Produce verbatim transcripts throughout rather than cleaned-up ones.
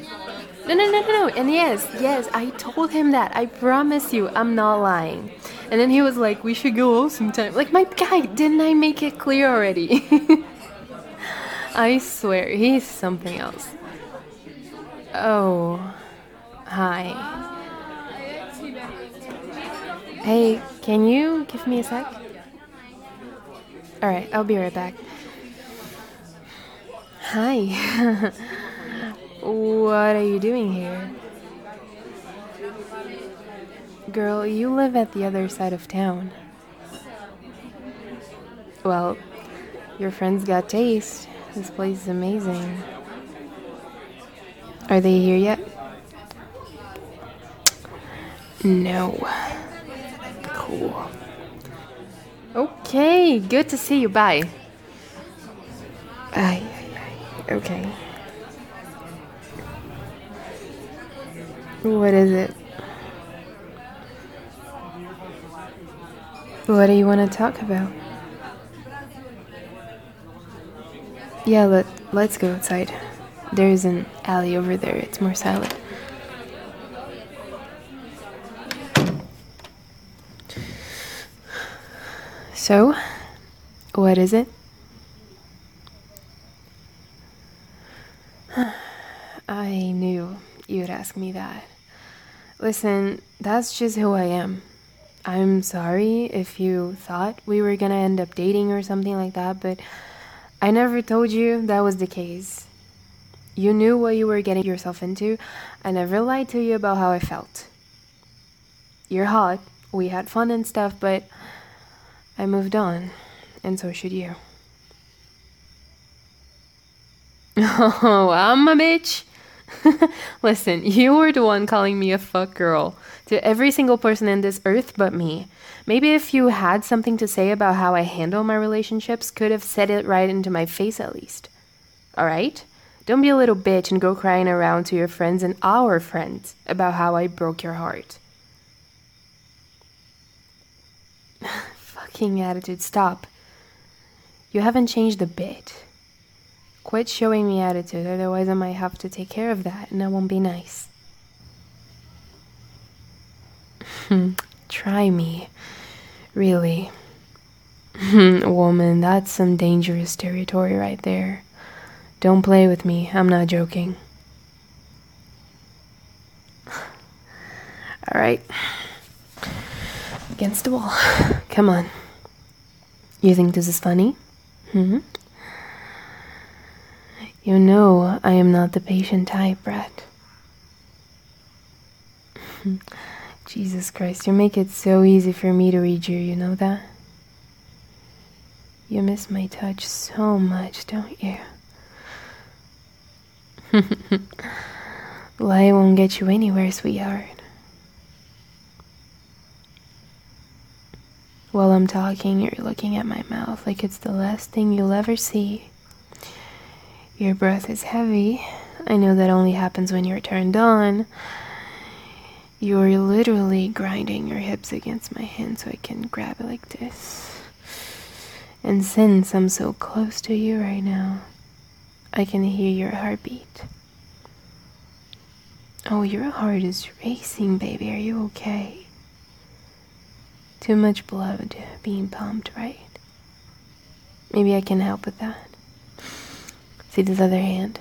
No, no, no, no, no. And yes, yes, I told him that. I promise you, I'm not lying. And then he was like, we should go out sometime. Like, my guy, didn't I make it clear already? I swear, he's something else. Oh, hi. Hey, can you give me a sec? Alright, I'll be right back. Hi. What are you doing here? Girl, you live at the other side of town. Well, your friends got taste. This place is amazing. Are they here yet? No. Cool. Okay, good to see you. Bye. Ay, ay, ay. Okay. What is it? What do you want to talk about? Yeah, let, let's go outside. There's an alley over there. It's more silent. So, what is it? I knew you'd ask me that. Listen, that's just who I am. I'm sorry if you thought we were gonna end up dating or something like that, but I never told you that was the case. You knew what you were getting yourself into. I never lied to you about how I felt. You're hot, we had fun and stuff, but I moved on, and so should you. Oh, I'm a bitch. Listen, you were the one calling me a fuck girl to every single person in this earth but me. Maybe if you had something to say about how I handle my relationships, could have said it right into my face at least. Alright? Don't be a little bitch and go crying around to your friends and our friends about how I broke your heart. Fucking attitude, stop. You haven't changed a bit. Quit showing me attitude, otherwise I might have to take care of that, and that won't be nice. Try me. Really. Woman, that's some dangerous territory right there. Don't play with me, I'm not joking. Alright. Against the wall. Come on. You think this is funny? Hmm? You know I am not the patient type, Brett. Jesus Christ, you make it so easy for me to read you, you know that? You miss my touch so much, don't you? Lie won't get you anywhere, sweetheart. While I'm talking, you're looking at my mouth like it's the last thing you'll ever see. Your breath is heavy. I know that only happens when you're turned on. You're literally grinding your hips against my hand so I can grab it like this. And since I'm so close to you right now, I can hear your heartbeat. Oh, your heart is racing, baby. Are you okay? Too much blood being pumped, right? Maybe I can help with that. See this other hand?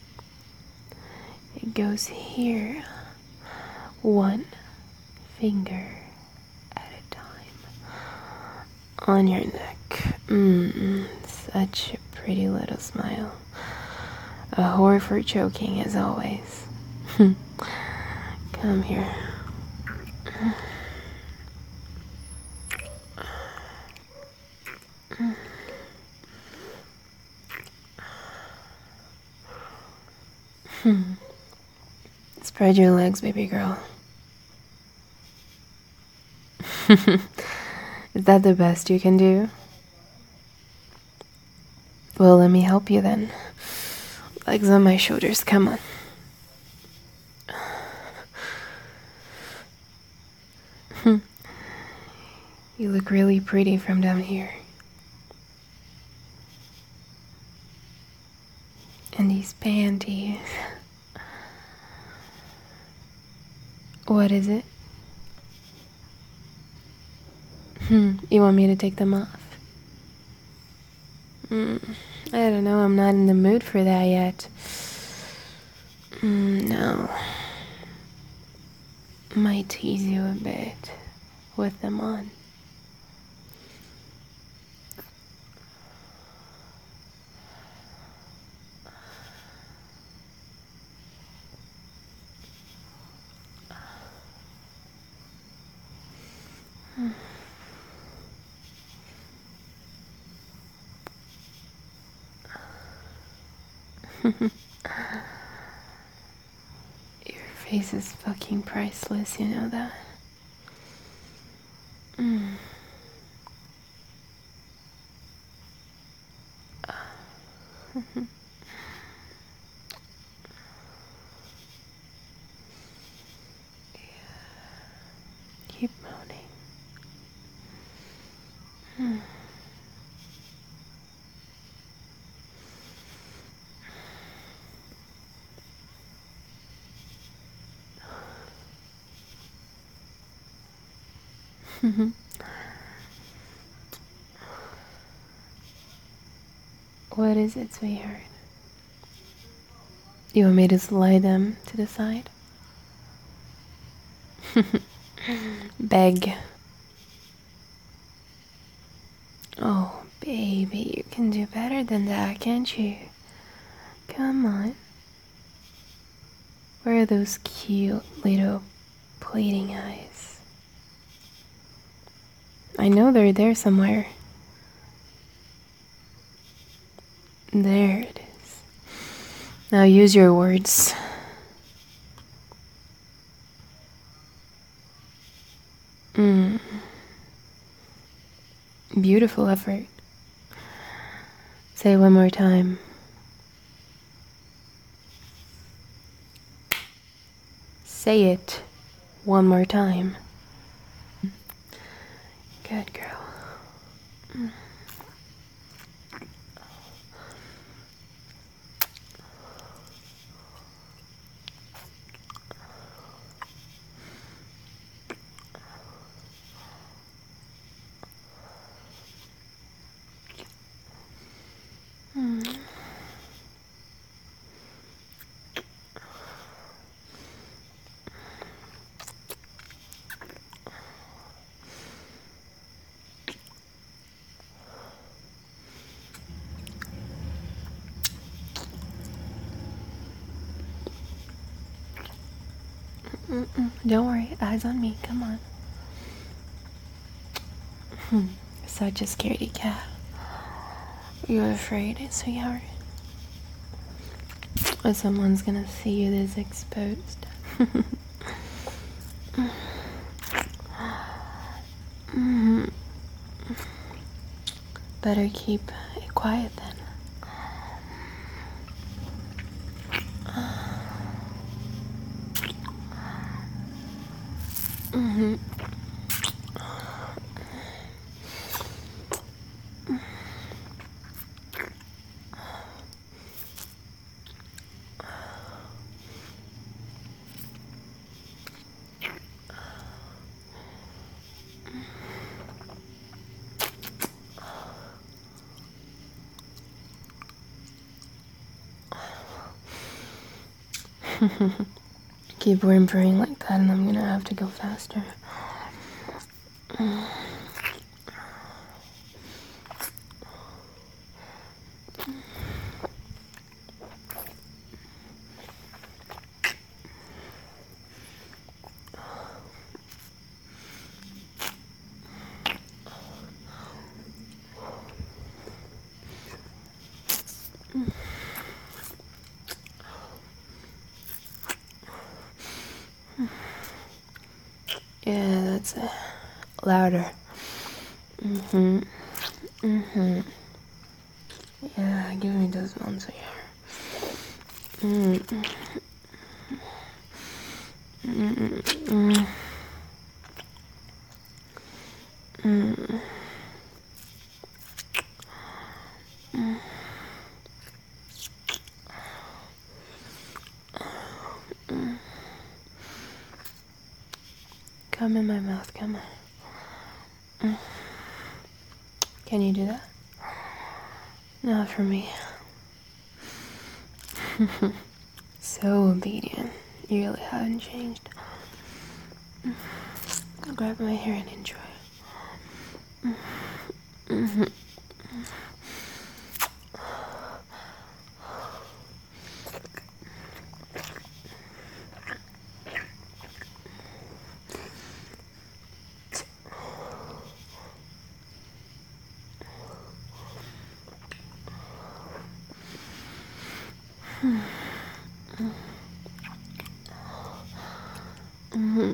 It goes here. One finger at a time. On your neck. Mmm, such a pretty little smile. A whore for choking, as always. Come here. Spread your legs, baby girl. Is that the best you can do? Well, let me help you then. Legs on my shoulders, come on. You look really pretty from down here. And these panties. What is it? Hmm, you want me to take them off? Mm, I don't know, I'm not in the mood for that yet. Mm, no. Might tease you a bit with them on. Your face is fucking priceless, you know that? Mm. Keep moaning. Mm. What is it, sweetheart? You want me to slide them to the side? Beg. Oh, baby, you can do better than that, can't you? Come on. Where are those cute little pleading eyes? I know they're there somewhere. There it is. Now use your words. Mm. Beautiful effort. Say it one more time. Say it one more time. Good girl. Mm. Mm. Mm-mm. Don't worry, eyes on me, come on. Hmm. Such a scaredy cat. You're afraid, sweetheart? Or someone's gonna see you this exposed. Mm. Better keep it quiet then. Mm-hmm. Keep whimpering like that and I'm gonna have to go faster. Yeah, that's it. Louder. Mm-hmm. Mm-hmm. Yeah, give me those ones here. Mm. Mm. Mm. Mm. Mm. Come in my mouth, come on. Mm. Can you do that? Not for me. So obedient. You really haven't changed. Grab my hair and enjoy. Mm-hmm. Mm-hmm.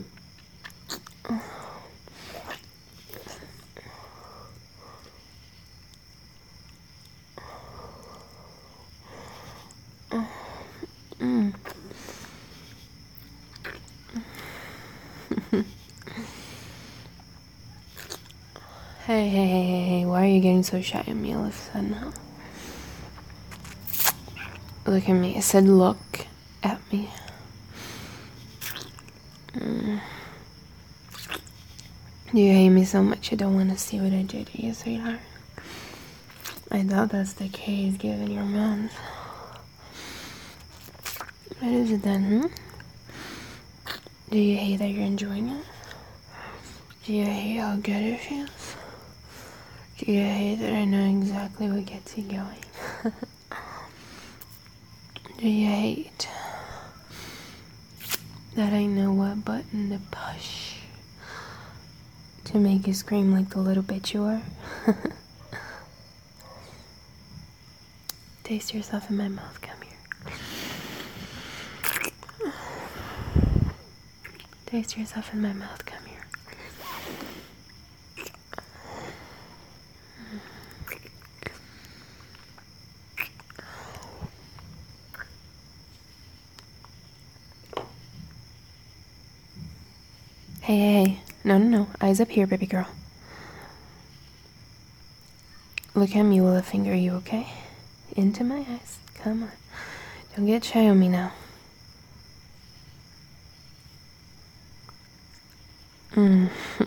Mm. Hey, hey, hey, hey, hey, why are you getting so shy at me all of a sudden, huh? Look at me. I said look at me. Mm. You hate me so much you don't want to see what I did to you, sweetheart. I doubt that's the case given your month. What is it then, hmm? Do you hate that you're enjoying it? Do you hate how good it feels? Do you hate that I know exactly what gets you going? Do you hate that I know what button to push to make you scream like the little bitch you are? Taste yourself in my mouth, come here. Taste yourself in my mouth, come here. Hey, hey, hey. No, no, no. Eyes up here, baby girl. Look at me while I finger you, okay? Into my eyes. Come on. Don't get shy on me now. Mm.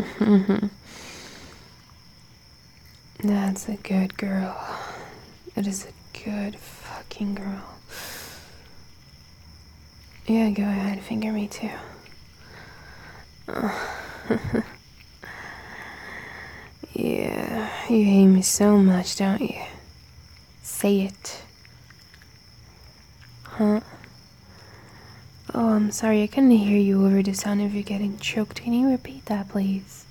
That's a good girl. That is a good fucking girl. Yeah, go ahead. Finger me too. Oh. Yeah, you hate me so much, don't you? Say it. Huh? Oh, I'm sorry, I couldn't hear you over the sound of you getting choked. Can you repeat that, please?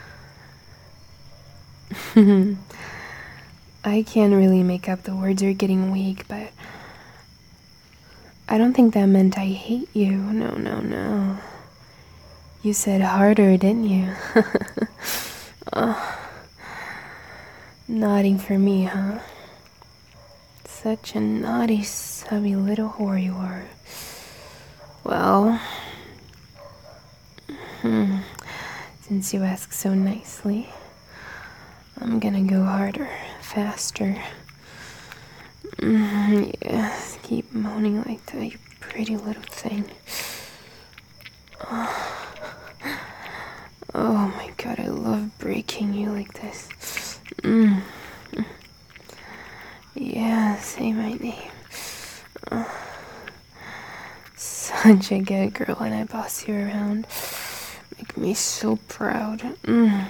I can't really make up the words, you're getting weak, but I don't think that meant I hate you. No, no, no. You said harder, didn't you? Oh. Nodding for me, huh? Such a naughty, subby little whore you are. Well, hmm, since you ask so nicely, I'm gonna go harder, faster. Mm-hmm, yes, keep moaning like that, you pretty little thing. Oh. Oh my god, I love breaking you like this. Mm. Yeah, say my name. Oh. Such a good girl when I boss you around. Make me so proud. Mm.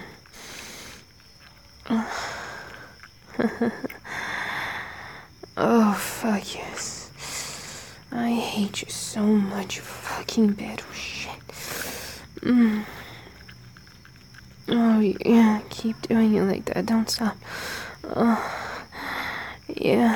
Oh, fuck yes. I hate you so much, you fucking bad shit. Mm. Oh, yeah, keep doing it like that. Don't stop. Oh, yeah.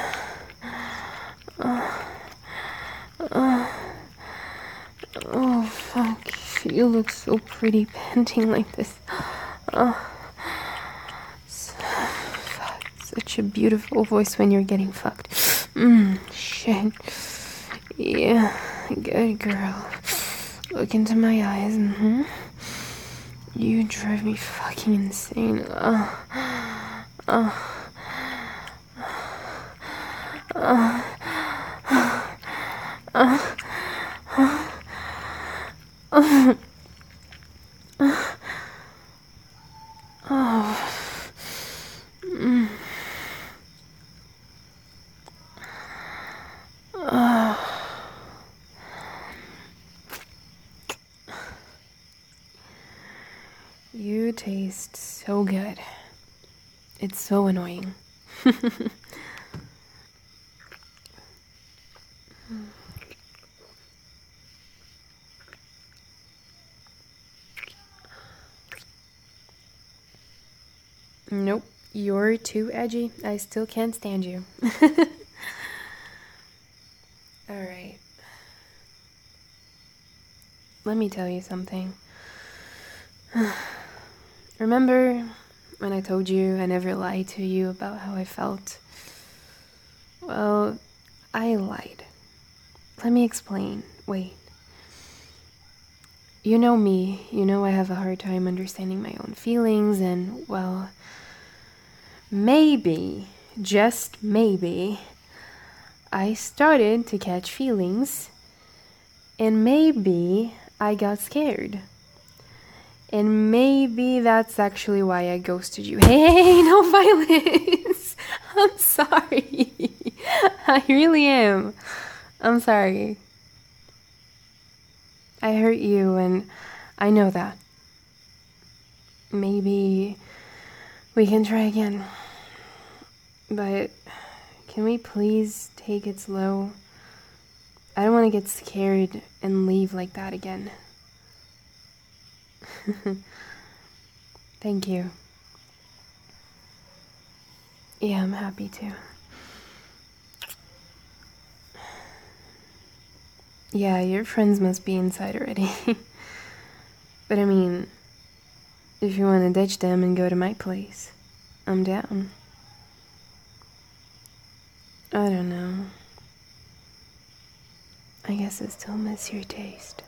Oh, oh, oh, fuck. You look so pretty panting like this. Oh, so, fuck. Such a beautiful voice when you're getting fucked. Mmm, shit. Yeah, good girl. Look into my eyes. Mm-hmm. You drive me fucking insane. Oh, oh. Uh, uh, uh, uh, uh, You taste so good. It's so annoying. Nope, you're too edgy. I still can't stand you. Alright. Let me tell you something. Remember when I told you I never lied to you about how I felt? Well, I lied. Let me explain. Wait. You know me. You know I have a hard time understanding my own feelings, and, well, maybe, just maybe, I started to catch feelings, and maybe I got scared. And maybe that's actually why I ghosted you. Hey, hey, hey, no violence! I'm sorry. I really am. I'm sorry. I hurt you, and I know that. Maybe we can try again. But can we please take it slow? I don't want to get scared and leave like that again. Thank you. Yeah, I'm happy to. Yeah, your friends must be inside already. But I mean, if you want to ditch them and go to my place, I'm down. I don't know. I guess I still miss your taste.